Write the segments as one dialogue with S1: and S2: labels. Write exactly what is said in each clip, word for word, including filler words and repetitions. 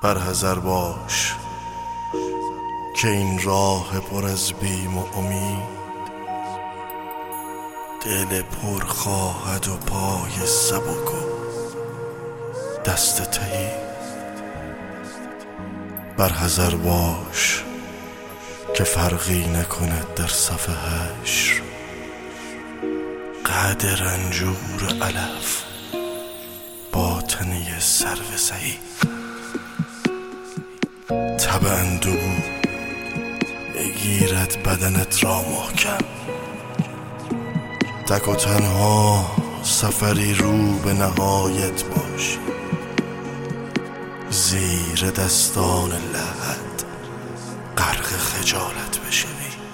S1: برحذر باش که این راه پر از بیم و امید دل پر خواهد و پای سبک و دست تهی. برحذر باش که فرقی نکند در صف حشر قد رنجور علف با تنی سرو سهی. تب اندوه بگیرد بدنت را محکم، تک و تنها سفری رو به نهایت باشی، زیر دستان لحد غرق خجالت بشوی،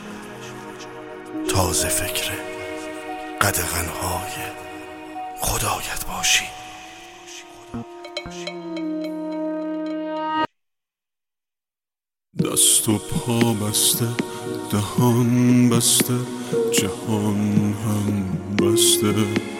S1: تازه فکر قدغن‌های خدایت باشی.
S2: دست و پا بسته، دهان بسته، جهان هم بسته،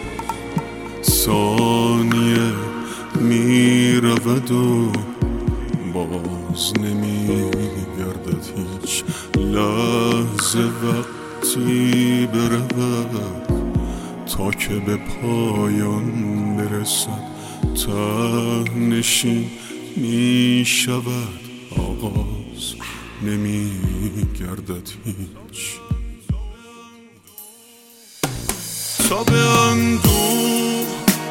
S2: ثانیه می رود و باز نمی گردد هیچ لحظه. وقتی برود تا که به پایان برسد، ته نشین می شود، آغاز نمی گردد هیچ. تا به اندوه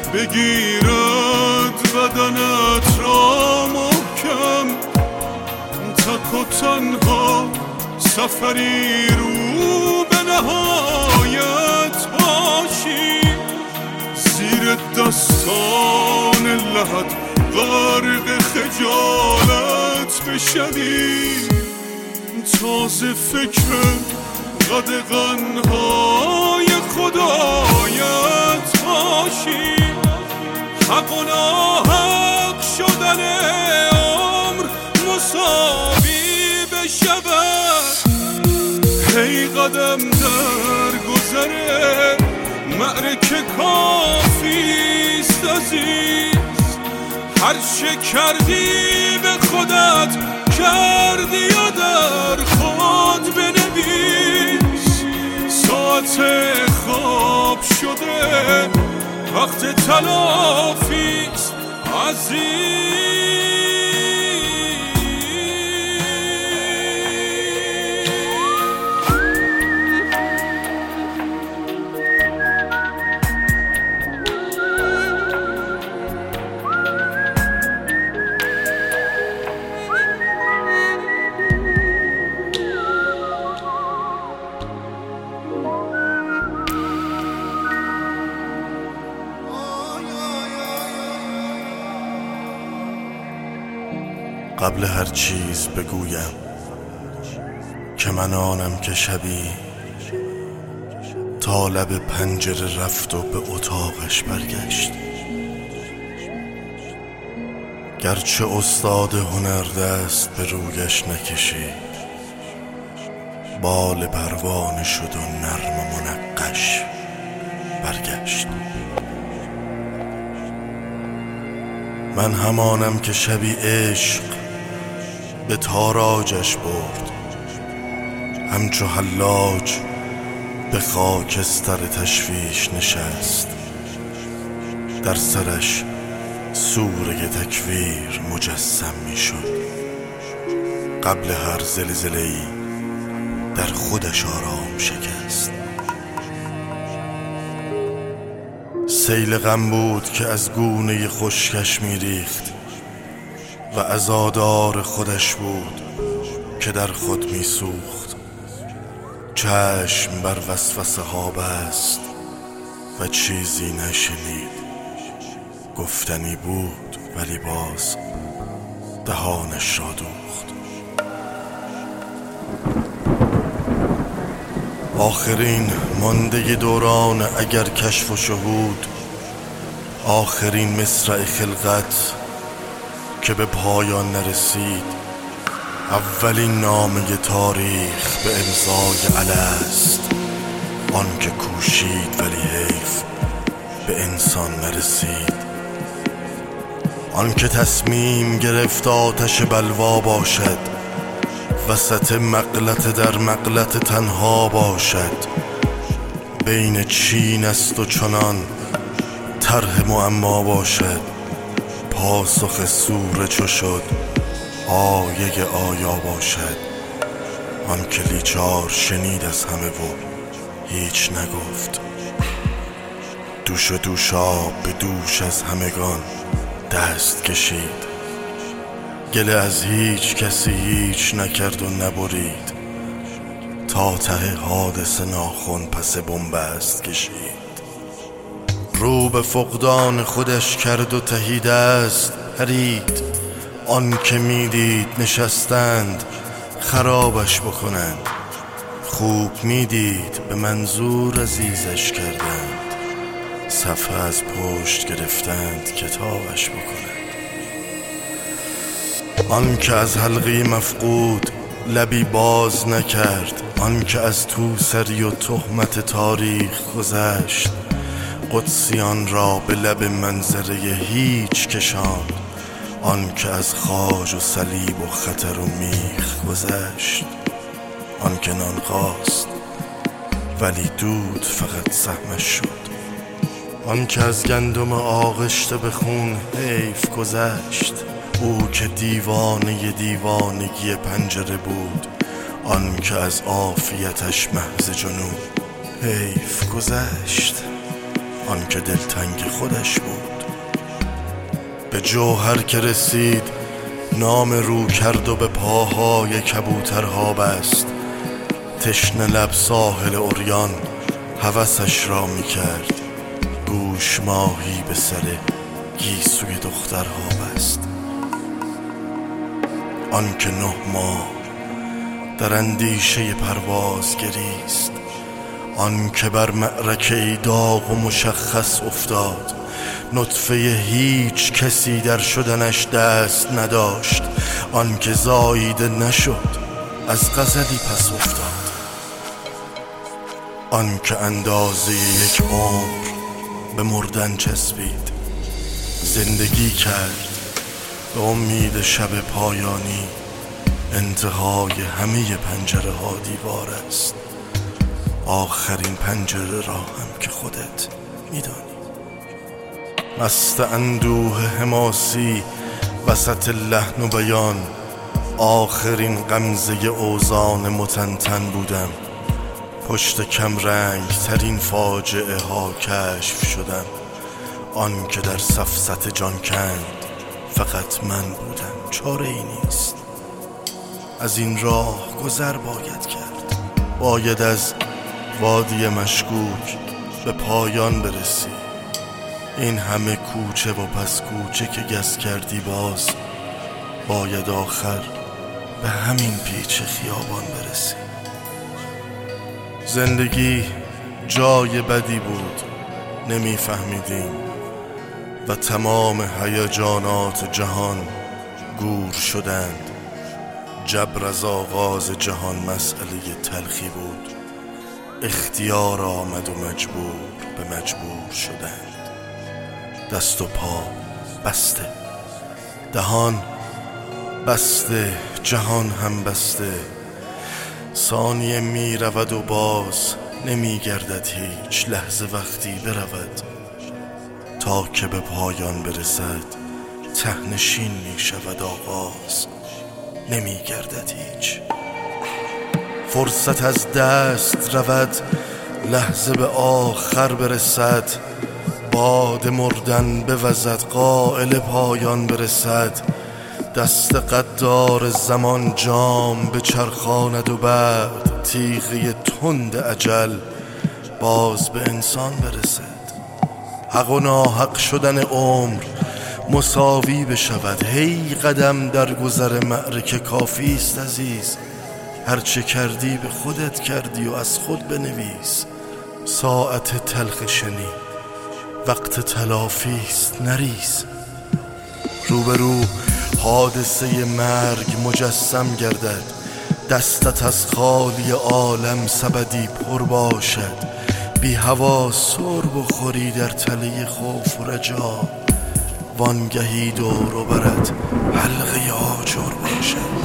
S2: بگیرد بدنت را محکم، تک و تنها سفری رو به نهایت باشی، زیر دستان لحد غرق خجالت بشوی، تازه فکر قدغن‌های خدایت باشی. حق و ناحق شدن عمر مساوی بشود، هی قدم در گذره معرکه کافیست عزیز. هر چه کردی به خودت کردی و در خود بنویس. ساعت خواب شده، وقت تلافیست عزیز.
S1: قبل هر چیز بگویم که من آنم که شبی تا لب پنجره رفت و به اتاقش برگشت. گرچه استاد هنر دست به رویش نکشید، بال پروانه شد و نرم و منقش برگشت. من همانم که شبی عشق به تاراجش برد، همچو حلاج به خاکستر تشویش نشست. در سرش سوره تکویر مجسم می شد، قبل هر زلزله‌ای در خودش آرام شکست. سیل غم بود که از گونه خشکش می ریخت و عزادار خودش بود که در خود می سوخت. چشم بر وسوسه ها بست و چیزی نشنید، گفتنی بود ولی باز دهانش را دوخت. آخرین مانده دوران اگر کشف و شهود، آخرین مصرع خلقت که به پایان نرسید، اولین نامه تاریخ به امضای الست، آن که کوشید ولی حیف به انسان نرسید. آن که تصمیم گرفت آتش بلوا باشد، وسط مغلطه در مغلطه تنها باشد. بین چین است و چنان طرح معما باشد، پاسخ سوره چو شد آیه آیا باشد. آن که لیچار شنید از همه و هیچ نگفت، دوش و دوشاب به دوش از همگان دست کشید. گله از هیچ کسی هیچ نکرد و نبرید، تا ته حادثه ناخن پس بنبست کشید. رو به فقدان خودش کرد و تهی دست پرید. آن که میدید نشستند خرابش بکنند، خوب میدید به منظور عزیزش کردند. صفحه از پشت گرفتند کتابش بکنند. آن که از حلقه مفقود لبی باز نکرد، آن که از توسری و تهمت تاریخ گذشت، قدسیان را به لب منظره هیچ کشاند. آن که از خاج و صلیب و خطر و میخ گذشت، آن که نان خواست ولی دود فقط سهمش شد. آن که از گندم آغشته به خون حیف گذشت، او که دیوانه دیوانگی پنجره بود. آن که از عافیتش محض جنون حیف گذشت، آن که دلتنگ خودش بود. به جوهر که رسید نام رو کرد و به پاهای کبوترها بست. تشنه لب ساحل عریان هوسش را می کرد، گوش ماهی به سر گیسوی دخترها بست. آن که نه ماه در اندیشه پرواز گریست، آن که بر معرکه داغ و مشخص افتاد. نطفه هیچ کسی در شدنش دست نداشت، آن که زاییده نشد از غزلی پس افتاد. آن که اندازه یک عمر به مردن چسبید، زندگی کرد به امید شب پایانی. انتهای همه پنجره ها دیوار است، آخرین پنجره را هم که خودت میدانی. مست اندوه حماسی وسط لحن و بیان، آخرین غمزه اوزان متنتن بودم. پشت کم رنگ ترین فاجعه ها کشف شدم. آن که در سفسطه جان کند فقط من بودم، چاره ای نیست. از این راه گذر باید کرد، باید از وادی مشکوک به پایان برسی. این همه کوچه و پس کوچه که گس کردی، باز باید آخر به همین پیچ خیابان برسی. زندگی جای بدی بود، نمیفهمیدیم و تمام هیجانات جهان گور شدند. جبر از آغاز جهان مسئله تلخی بود، اختیار آمد و مجبور به مجبور شدند. دست و پا بسته، دهان بسته، جهان هم بسته. ثانیه می رود و باز نمی گردد هیچ لحظه وقتی برود، تا که به پایان برسد تهنشین می شود آغاز، نمی گردد هیچ. فرصت از دست رود لحظه به آخر برسد، باد مردن بوزد قائل پایان برسد. دست قدار زمان جام به چرخاند و بعد تیغه تند اجل باز به انسان برسد. حق و ناحق شدن عمر مساوی بشود، هی قدم در گذر معرکه کافی است عزیز. هرچه کردی به خودت کردی و از خود بنویس. ساعت تلخ شنی وقت تلافی است نریز. روبرو حادثه مرگ مجسم گردد، دستت از خالی عالم سبدی پر باشد. بی هوا سر بخوری در تله خوف و رجا، وانگهی دور و برد حلقه آجر باشد.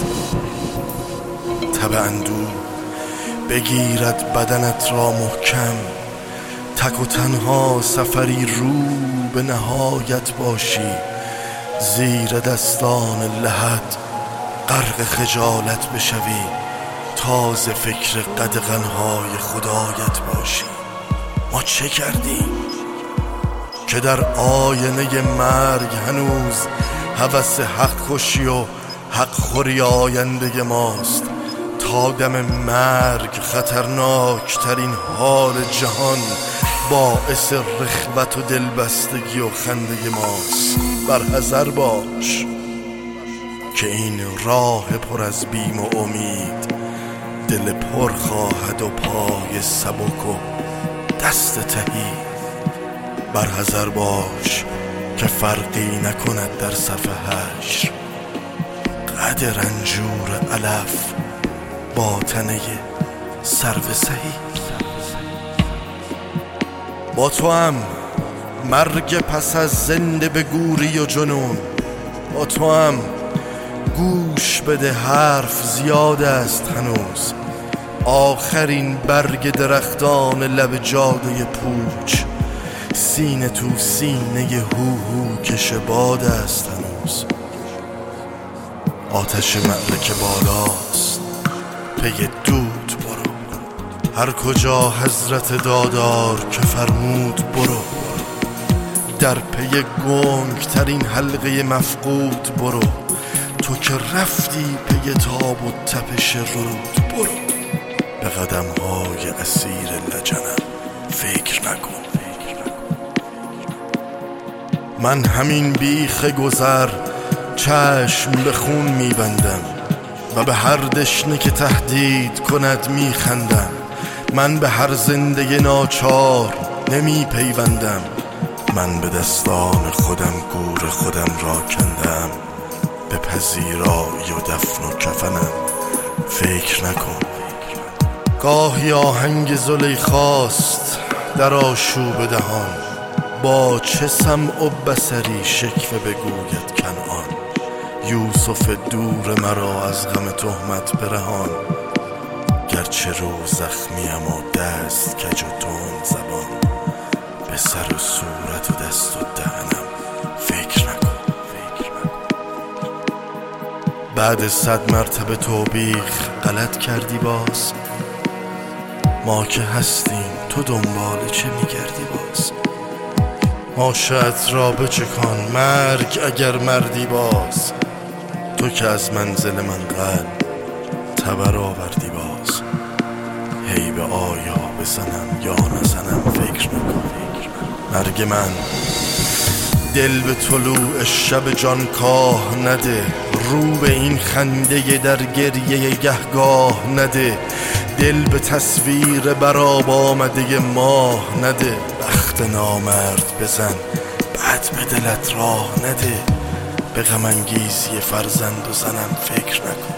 S1: تب اندوه بگیرد بدنت را محکم، تک و تنها سفری رو به نهایت باشی. زیر دستان لحد غرق خجالت بشوی، تازه فکر قدغنهای خدایت باشی. ما چه کردیم که در آینه مرگ هنوز هوس حق کشی و حق خوری آینده ماست؟ تا دم مرگ خطرناک ترین حال جهان باعث رخوت و دلبستگی و خنده ماست. برحذر باش که این راه پر از بیم و امید دل پر خواهد و پای سبک و دست تهی. برحذر باش که فرقی نکند در صف حشر قد رنجور علف با تنه سرو سهی. با تو هم مرگ پس از زنده به گوری و جنون، با تو هم گوش بده حرف زیاد است هنوز. آخرین برگ درختان لب جاده پوچ، سینه تو سینه هو هو کش باد است هنوز. آتش معرکه بالاست پی دود برو، هر کجا حضرت دادار که فرمود برو. در پی گنگ ترین حلقه مفقود برو، تو که رفتی پی تاب و تپش رود برو. به قدم های اسیر لجنم فکر نکن. من همین بیخ گذر چشم به خون میبندم و به هر دشنه که تهدید کند میخندم. من به هر زنده ناچار نمی پیوندم، من به دستان خودم گور خودم را کندم. به پذیرایی و دفن و کفنم فکر نکن. گاهی آهنگ زلیخاست در آشوب دهان، با چه سمع و بصری شکوه بگوید کنعان. یوسف دور مرا از غم تهمت برهان، گرچه رو زخمیم و دست کج و تند زبان. به سر و صورت و دست و دهنم فکر نکن. بعد صد مرتبه توبیخ غلط کردی باز. ما که هستیم تو دنبال چه میگردی باز؟ ماشت را بچکان مرگ اگر مردی باز. تو که از منزل من قلب تبر آوردی باز. هی به آیا بزنم یا نزنم فکر نکن. مرگ من دل به طلوع شب جانکاه نده، رو به این خنده در گریه گهگاه نده. دل به تصویر براب آمده ماه نده. بخت نامرد بزن بعد به دلت راه نده. به غم انگیزی فرزند و زنم فکر نکن.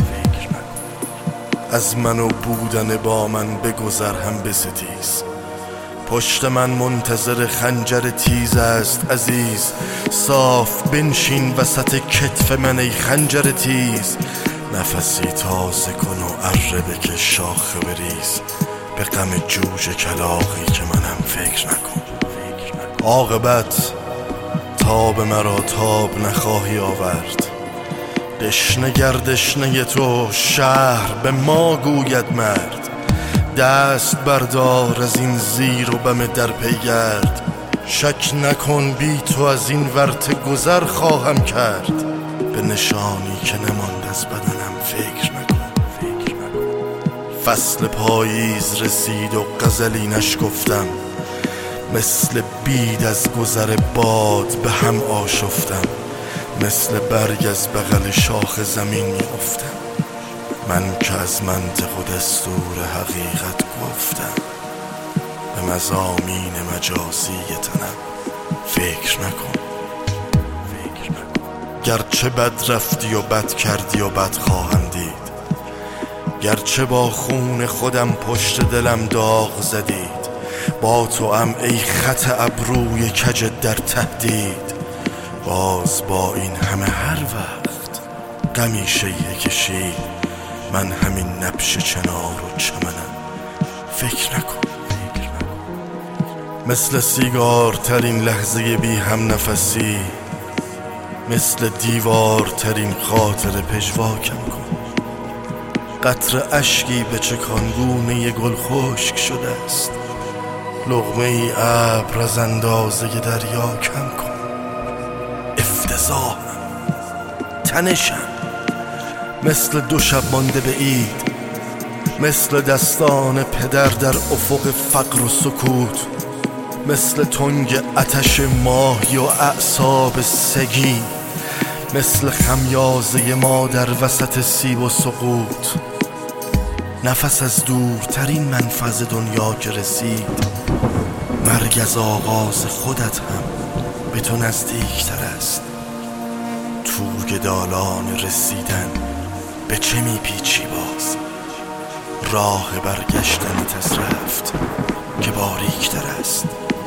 S1: از من و بودن با من بگذر هم بستیز. پشت من منتظر خنجر تیز است عزیز. صاف بنشین وسط کتف من ای خنجر تیز. نفسی تازه کن و اره بکش شاخه بریز. به غم جوجه کلاغی که منم فکر نکن. عاقبت تاب مرا تاب نخواهی آورد. دشنه گردشنه تو شهر به ما گوید مرد. دست بردار از این زیر و بم در پیگرد. شک نکن بی تو از این ورطه گذر خواهم کرد. به نشانی که نماند از بدنم فکر نکن. فصل پاییز رسید و غزلی نشکفتم. مثل بید از گذر باد به هم آشفتم. مثل برگ از بغل شاخ زمین می افتم. من که از منطق و دستور حقیقت گفتم. به مضامین مجازی تنم فکر نکن. گرچه بد رفتی و بد کردی و بد خواهم دید. گرچه با خون خودم پشت دلم داغ زدید. با تو ام ای خط ابروی کج در تهدید. باز با این همه هر وقت غمی شیهه کشید، من همین نبش چنار و چمنم، فکر نکن. مثل سیگار ترین لحظه بی هم نفسی، مثل دیوار ترین خاطر پژواکم کن. قطر اشکی به چکانگونه گل خشک شده است، لقمه ای ابر از اندازه دریا کم کن. افتضاحم، تنشم، مثل دو شب مانده به عید، مثل دستان پدر در افق فقر و سکوت، مثل تنگ آتش ماهی و اعصاب سگی، مثل خمیازه ما در وسط سیب و سقوط. نفس از دورترین منفذ دنیا که رسید، مرگ از آغاز خودت هم به تو نزدیکتر است. توی دالان رسیدن به چه میپیچی باز؟ راه برگشتنت از رفت که باریکتر است.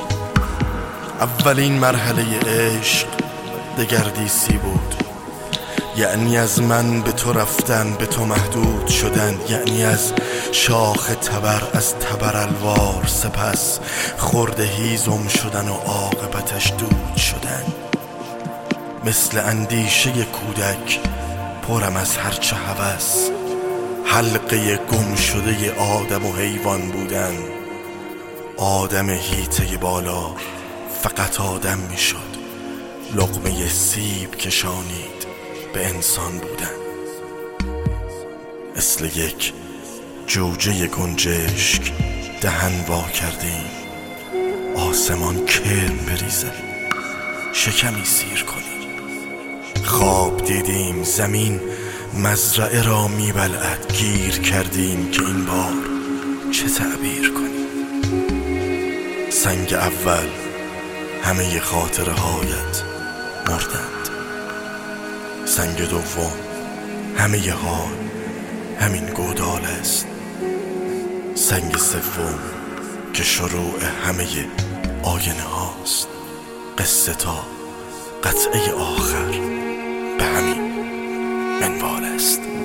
S1: اولین مرحله عشق دگردیسی بود، یعنی از من به تو رفتن، به تو محدود شدن، یعنی از شاخ تبر از تبر الوار سپس خرده هیزم شدن و عاقبتش دود شدن. مثل اندیشه کودک پرم از هرچه هوس، حلقه گم شده آدم و حیوان بودن. آدم هیته بالا فقط آدم می شد، لقمه سیب کشانید به انسان بودن. مثل یک جوجه گنجشک دهن وا کردیم، آسمان کرم بریزه، شکمی سیر کنیم. خواب دیدیم زمین مزرعه را میبلعد، گیر کردیم که این بار چه تعبیر کنیم. سنگ اول همه خاطره هایت مردند، سنگ دوم همه حال همین گودال است، سنگ سوم که شروع همه آینه هاست. قصه تا قطعه آخر به همین منوال است.